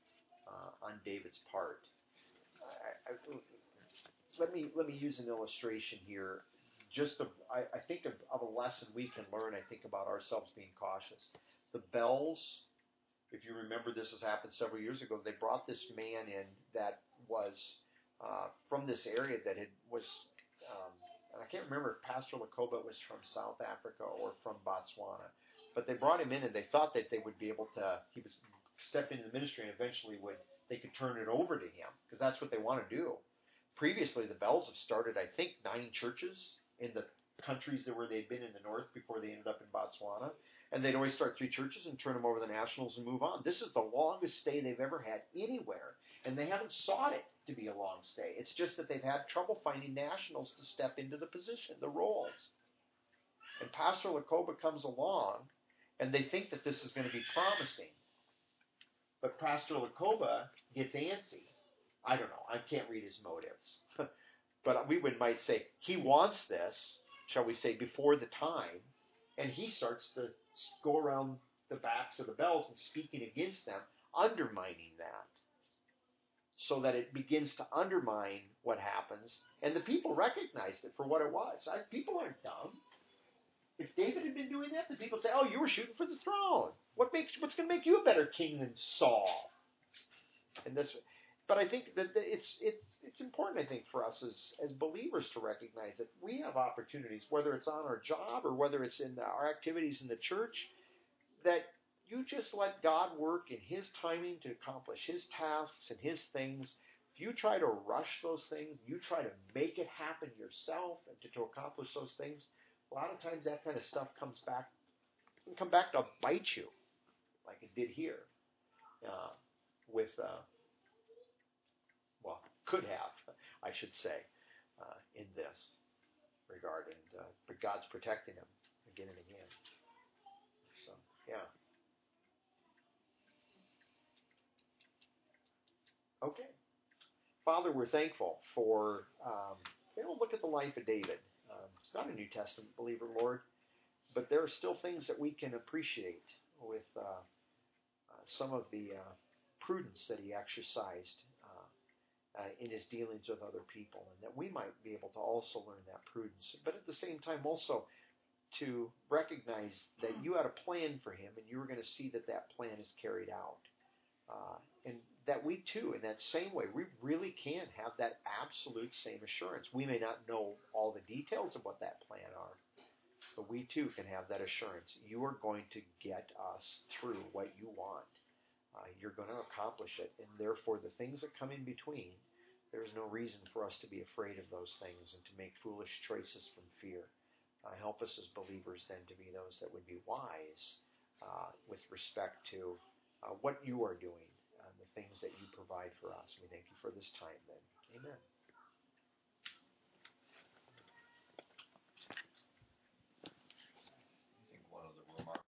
part. Let me use an illustration here. I think of a lesson we can learn. I think about ourselves being cautious. The Bells, if you remember, this has happened several years ago. They brought this man in that was from this area that was. And I can't remember if Pastor Lakoba was from South Africa or from Botswana, but they brought him in and they thought that they would be able to. He was step into the ministry and eventually they could turn it over to him because that's what they want to do. Previously, the Bells have started, I think, 9 churches in the countries where they'd been in the north before they ended up in Botswana. And they'd always start 3 churches and turn them over to the Nationals and move on. This is the longest stay they've ever had anywhere, and they haven't sought it to be a long stay. It's just that they've had trouble finding Nationals to step into the position, the roles. And Pastor Lacoba comes along, and they think that this is going to be promising. But Pastor Lacoba gets antsy. I don't know. I can't read his motives. But we might say he wants this, shall we say, before the time, and he starts to go around the backs of the bells and speaking against them, undermining that, so that it begins to undermine what happens. And the people recognized it for what it was. People aren't dumb. If David had been doing that, the people would say, "Oh, you were shooting for the throne. What's going to make you a better king than Saul?" And this, but I think that it's important. I think for us as believers to recognize that we have opportunities, whether it's on our job or whether it's in our activities in the church, that you just let God work in His timing to accomplish His tasks and His things. If you try to rush those things, you try to make it happen yourself and to accomplish those things, a lot of times that kind of stuff comes back to bite you, like it did here, could have, I should say, in this regard. But God's protecting him again and again. So, yeah. Okay. Father, we're thankful for, look at the life of David. It's not a New Testament believer, Lord, but there are still things that we can appreciate with some of the prudence that he exercised in his dealings with other people, and that we might be able to also learn that prudence, but at the same time also to recognize that you had a plan for him and you were going to see that plan is carried out. And that we too, in that same way, we really can have that absolute same assurance. We may not know all the details of what that plan are, but we too can have that assurance. You are going to get us through what you want. You're going to accomplish it, and therefore the things that come in between, there's no reason for us to be afraid of those things and to make foolish choices from fear. Help us as believers then to be those that would be wise with respect to what you are doing, the things that you provide for us. We thank you for this time then. Amen.